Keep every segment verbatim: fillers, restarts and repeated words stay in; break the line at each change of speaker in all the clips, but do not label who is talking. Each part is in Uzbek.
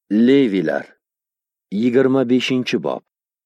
Levilar yigirma beshinchi bob.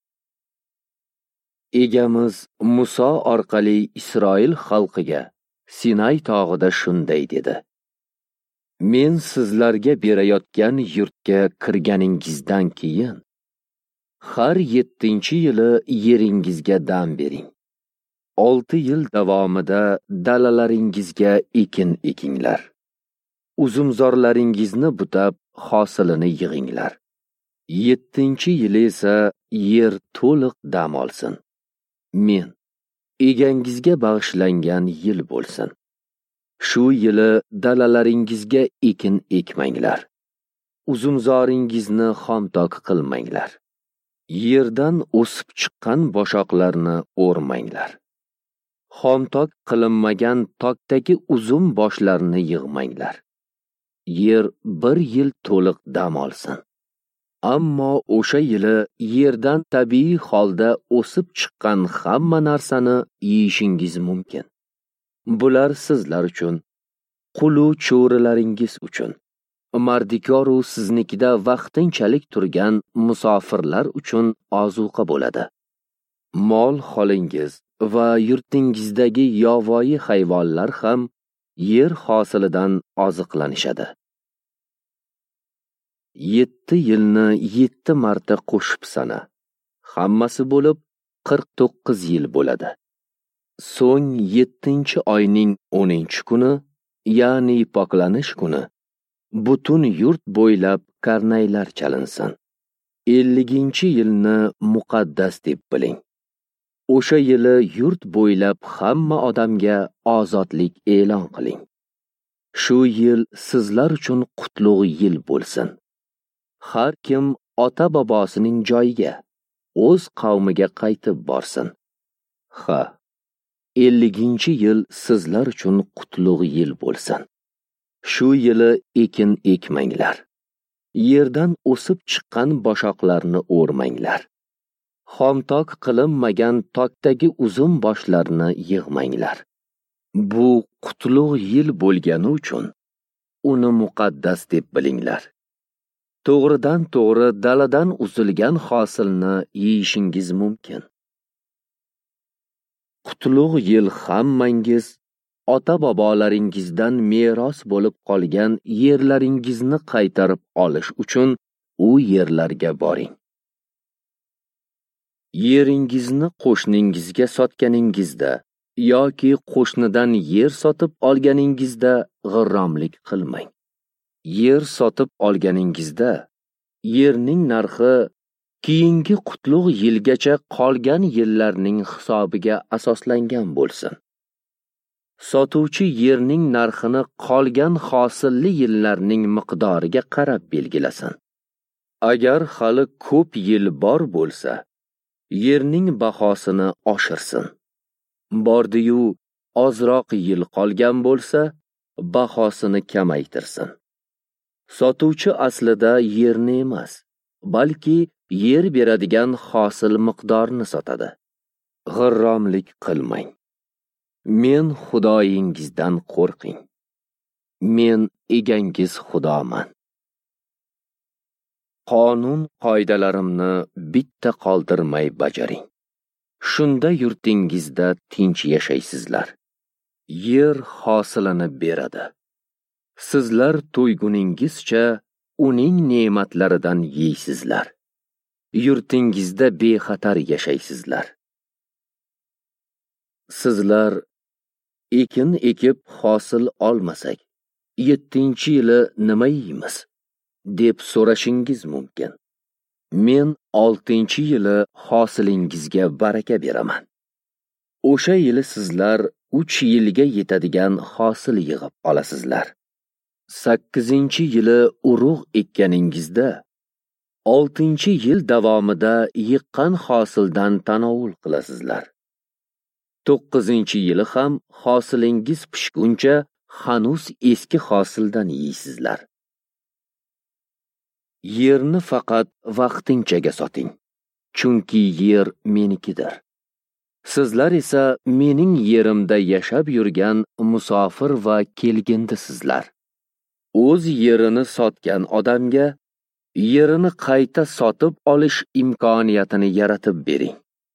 Egamiz Muso orqali Isroil xalqiga Sinay tog'ida shunday dedi: Men sizlarga berayotgan yurtga kirganingizdan keyin har yettinchi yili yeringizga dam bering. olti yil davomida dalalaringizga ekin ekinglar. Uzumzorlaringizni butab hosilini yig'inglar. yettinchi yili esa yer to'liq dam olsin. Men egangizga bag'ishlangan yil bo'lsin. Shu yili dalalaringizga ekin ekmanglar. Uzumzoringizni xomtok qilmanglar. Yerdan o'sib chiqqan boshoqlarni o'rmanglar. Xomtok qilinmagan tokdagi uzum boshlarini yig'manglar. Yer bir yil to'liq dam olsin. Ammo o'sha yili yerdan tabiiy holda o'sib chiqqan hamma narsani yeyishingiz mumkin. Bular sizlar uchun, qulu cho'rilaringiz uchun, mardikoru siznikida vaqtinchalik turgan musofirlar uchun ozuqa bo'ladi. Mol holingiz va yurtingizdagi yovvoyi hayvonlar ham yer hosilidan oziqlanishadi. Yetti yilni yetti marta qo'shib sana. Hammasi bo'lib qirq to'qqiz yil bo'ladi. So'ng yettinchi oyning o'ninchi kuni, ya'ni poklanish kuni, butun yurt bo'ylab karnaylar chalinsin. elliginchi yilni muqaddas deb biling. O'sha yili yurt bo'ylab hamma odamga ozodlik e'lon qiling. Shu yil sizlar uchun qutlug' yil bo'lsin. Har kim ota-bobosining joyiga, o'z qavmiga qaytib borsin. Ha, elliginchi yil sizlar uchun qutlug' yil bo'lsin. Shu yili ekin ekmanglar. Yerdan o'sib chiqqan boshoqlarni o'rmanglar. Xomtok qilinmagan tokdagi uzum boshlarini yig'manglar. Bu qutlug' yil bo'lgani uchun uni muqaddas deb bilinglar. To'g'ridan to'g'ri daladan uzilgan hosilni yeyishingiz mumkin. Qutlug' yil hammangiz ota-bobolaringizdan meros bo'lib qolgan yerlaringizni qaytarib olish uchun u yerlarga boring. Yeringizni qo'shningizga sotganingizda yoki qo'shnidan yer sotib olganingizda g'irromlik qilmang. Yer sotib olganingizda yerning narxi keyingi qutlug' yilgacha qolgan yillarning hisobiga asoslangan bo'lsin. Sotuvchi yerning narxini qolgan hosilli yillarning miqdoriga qarab belgilasin. Agar hali ko'p yil bor bo'lsa, yerning bahosini oshirsin. Bordi-yu ozroq yil qolgan bo'lsa, bahosini kamaytirsin. Sotuvchi aslida yerni emas, balki yer beradigan hosil miqdorini sotadi. G'irromlik qilmang. Men Xudoyingizdan qo'rqing. Men egangiz Xudoman. Qonun qoidalarimni bitta qoldirmay bajaring. Shunda yurtingizda tinch yashaysizlar. Yer hosilini beradi. Sizlar to'yguningizcha uning ne'matlaridan yeysizlar. Yurtingizda bexatar yashaysizlar. Sizlar ekin ekib hosil olmasak, yettinchi yili nima yeymiz deb so'rashingiz mumkin. Men oltinchi yili hosilingizga baraka beraman. O'sha yili sizlar uch yilga yetadigan hosil yig'ib olasizlar. sakkizinchi yili urug' ekkaningizda oltinchi yil davomida yiqqan hosildan tanovul qilasizlar. to'qqizinchi yili ham hosilingiz pishguncha hanuz eski hosildan yeysizlar. Yerni faqat vaqtinchaga soting, chunki yer menikidir. Sizlar esa mening yerimda yashab yurgan musofir va kelgindisizlar. O'z yerini sotgan odamga yerini qayta sotib olish imkoniyatini yaratib bering.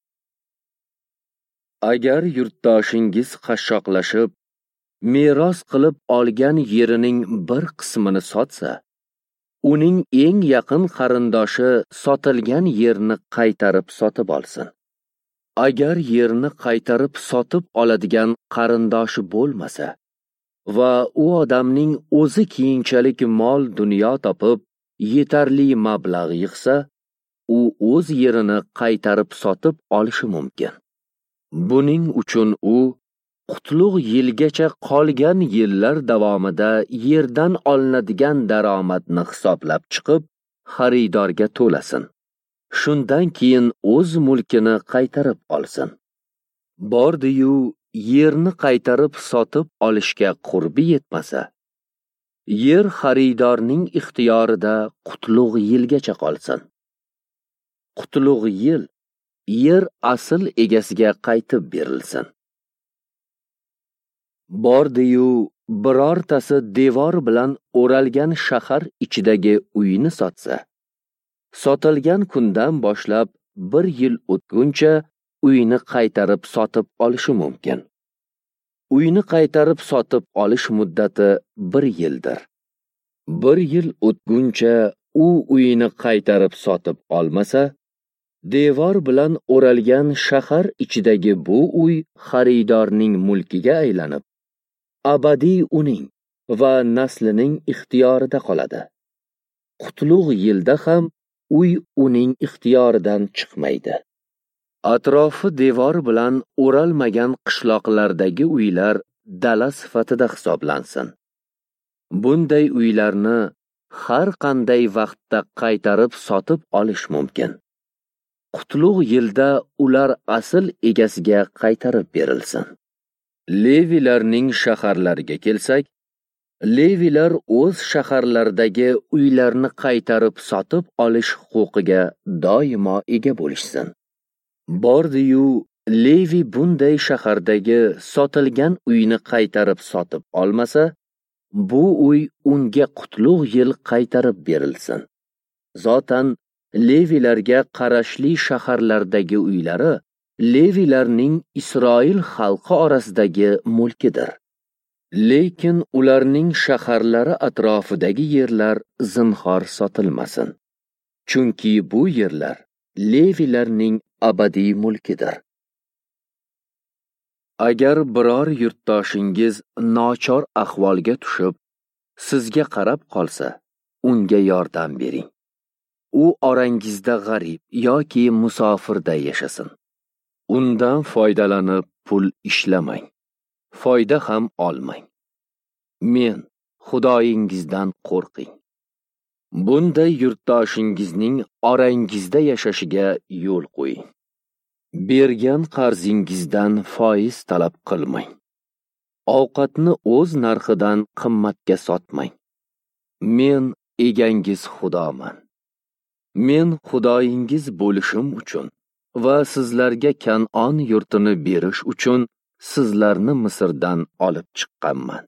Agar yurtdoshingiz qashshoqlashib, meros qilib olgan yerining bir qismini sotsa, uning eng yaqin qarindoshi sotilgan yerni qaytarib sotib olsin. Agar yerni qaytarib sotib oladigan qarindoshi bo'lmasa va u odamning o'zi keyinchalik mol dunyo topib yetarli mablag' yig'sa, u o'z yerini qaytarib sotib olishi mumkin. Buning uchun u qutlug' yilgacha qolgan yillar davomida yerdan olinadigan daromadni hisoblab chiqib, xaridorga to'lasin. Shundan keyin o'z mulkini qaytarib olsin. Bordi-yu, yerni qaytarib sotib olishga qurbi yetmasa, yer xaridorning ixtiyorida qutlug' yilgacha qolsin. Qutlug' yil yer asl egasiga qaytib berilsin. Bordi-yu, birortasi devor bilan o'ralgan shahar ichidagi uyni sotsa, sotilgan kundan boshlab bir yil o'tguncha uyni qaytarib sotib olishi mumkin. Uyni qaytarib sotib olish muddati bir yildir. Bir yil o'tguncha u uyni qaytarib sotib olmasa, devor bilan o'ralgan shahar ichidagi bu uy xaridorning mulkiga aylanib, abadiy uning va naslining ixtiyorida qoladi. Qutlug' yilda ham uy uning ixtiyoridan chiqmaydi. Atrofi devor bilan o'ralmagan qishloqlardagi uylar dala sifatida hisoblansin. Bunday uylarni har qanday vaqtda qaytarib sotib olish mumkin. Qutlug' yilda ular asl egasiga qaytarib berilsin. Levilarning shaharlariga kelsak, Levilar o'z shaharlaridagi uylarni qaytarib sotib olish huquqiga doimo ega bo'lishsin. Bordi-yu, Levi bunday shahardagi sotilgan uyni qaytarib sotib olmasa, bu uy unga qutlug' yil qaytarib berilsin. Zotan Levilarga qarashli shaharlardagi uylari Levilarning Isroil xalqi orasidagi mulkidir. Lekin ularning shaharlari atrofidagi yerlar zinhor sotilmasin. Chunki bu yerlar Levilarning abadiy mulkidir. Agar biror yurtdoshingiz nochor ahvolga tushib, sizga qarab qolsa, unga yordam bering. U orangizda g'arib yoki musofirda yashasin. Undan foydalanib pul ishlamang. Foyda ham olmang. Men Xudoyingizdan qo'rqing. Bunday yurtdoshingizning orangizda yashashiga yo'l qo'ying. Bergan qarzingizdan foiz talab qilmang. Ovqatni o'z narxidan qimmatga sotmang. Men egangiz Xudoman. Men Xudoyingiz bo'lishim uchun va sizlarga Kan'on yurtini berish uchun sizlarni Misrdan olib chiqqanman.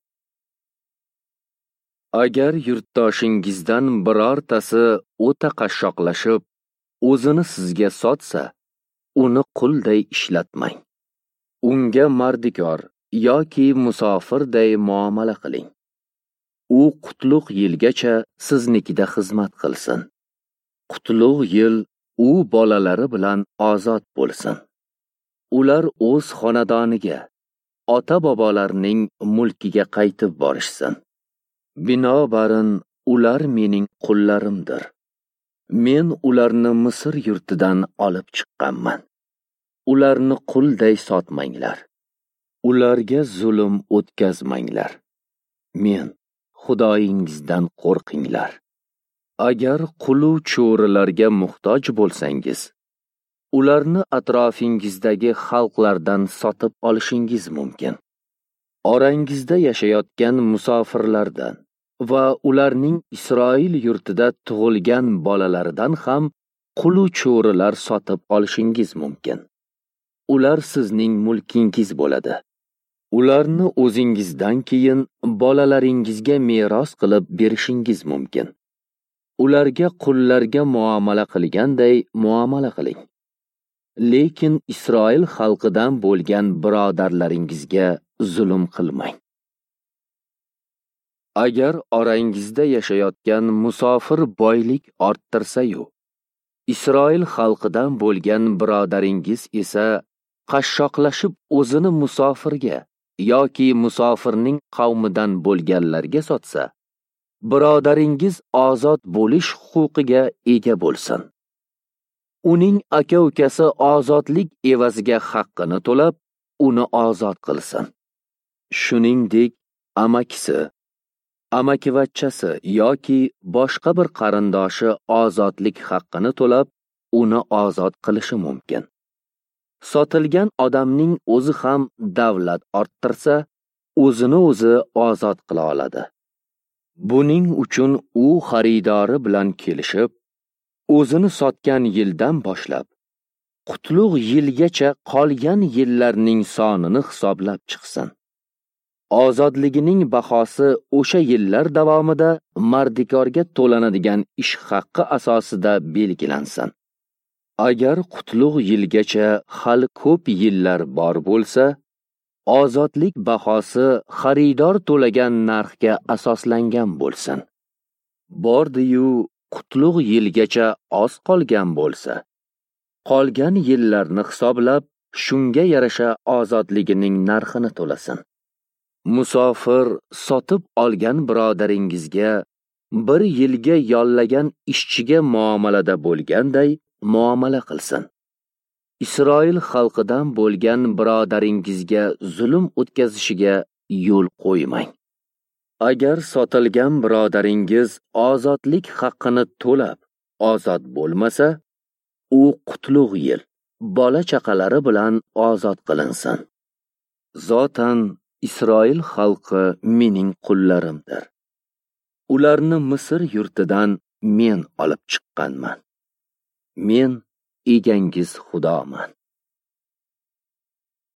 Agar yurtdoshingizdan birortasi o'ta qashshoqlashib, o'zini sizga sotsa, uni qulday ishlatmang. Unga mardikor yoki musofirday muomala qiling. U qutlug' yilgacha siznikida xizmat qilsin. Qutlug' yil u bolalari bilan ozod bo'lsin. Ular o'z xonadoniga, ota-bobolarining mulkiga qaytib borishsin. Binobarin ular mening qullarimdir. Men ularni Misr yurtidan olib chiqqanman. Ularni qulday sotmanglar. Ularga zulm o'tkazmanglar. Men Xudoyingizdan qo'rqinglar. Agar qulu cho'rilarga muhtoj bo'lsangiz, ularni atrofingizdagi xalqlardan sotib olishingiz mumkin. Orangizda yashayotgan musofirlardan va ularning Isroil yurtida tug'ilgan bolalaridan ham qulu cho'rilar sotib olishingiz mumkin. Ular sizning mulkingiz bo'ladi. Ularni o'zingizdan keyin bolalaringizga meros qilib berishingiz mumkin. ularga qullarga muomala qilganday muomala qiling. Lekin Isroil xalqidan bo'lgan birodarlaringizga zulm qilmang. Agar orangizda yashayotgan musofir boylik orttirsa-yu, Isroil xalqidan bo'lgan birodaringiz esa qashshoqlashib o'zini musofirga yoki musofirning qavmidan bo'lganlarga sotsa, birodaringiz ozod bo'lish huquqiga ega bo'lsin. Uning aka-ukasi ozodlik evaziga haqqini to'lab, uni ozod qilsin. Shuningdek, amakisi, amakivachchasi yoki boshqa bir qarindoshi ozodlik haqqini to'lab, uni ozod qilishi mumkin. Sotilgan odamning o'zi ham davlat orttirsa, o'zini o'zi ozod qila oladi. Buning uchun u xaridori bilan kelishib, o'zini sotgan yildan boshlab qutlug' yilgacha qolgan yillarning sonini hisoblab chiqsin. Ozodligining bahosi o'sha yillar davomida mardikorga to'lanadigan ish haqqi asosida belgilansin. Agar qutlug' yilgacha hali ko'p yillar bor bo'lsa, ozodlik bahosi xaridor to'lagan narxga asoslangan bo'lsin. Bordi-yu qutlug' yilgacha oz qolgan bo'lsa, qolgan yillarni hisoblab, shunga yarasha ozodligining narxini to'lasin. Musofir sotib olgan birodaringizga bir yilga yollagan ishchiga muomalada bo'lganday muomala qilsin. Isroil xalqidan bo'lgan birodaringizga zulm o'tkazishiga yo'l qo'ymang. Agar sotilgan birodaringiz ozodlik haqqini to'lab ozod bo'lmasa, u qutlug' yil bola chaqalari bilan ozod qilinsin. Zotan Isroil xalqi mening qullarimdir. Ularni Misr yurtidan men olib chiqqanman. Men egangiz Xudoman.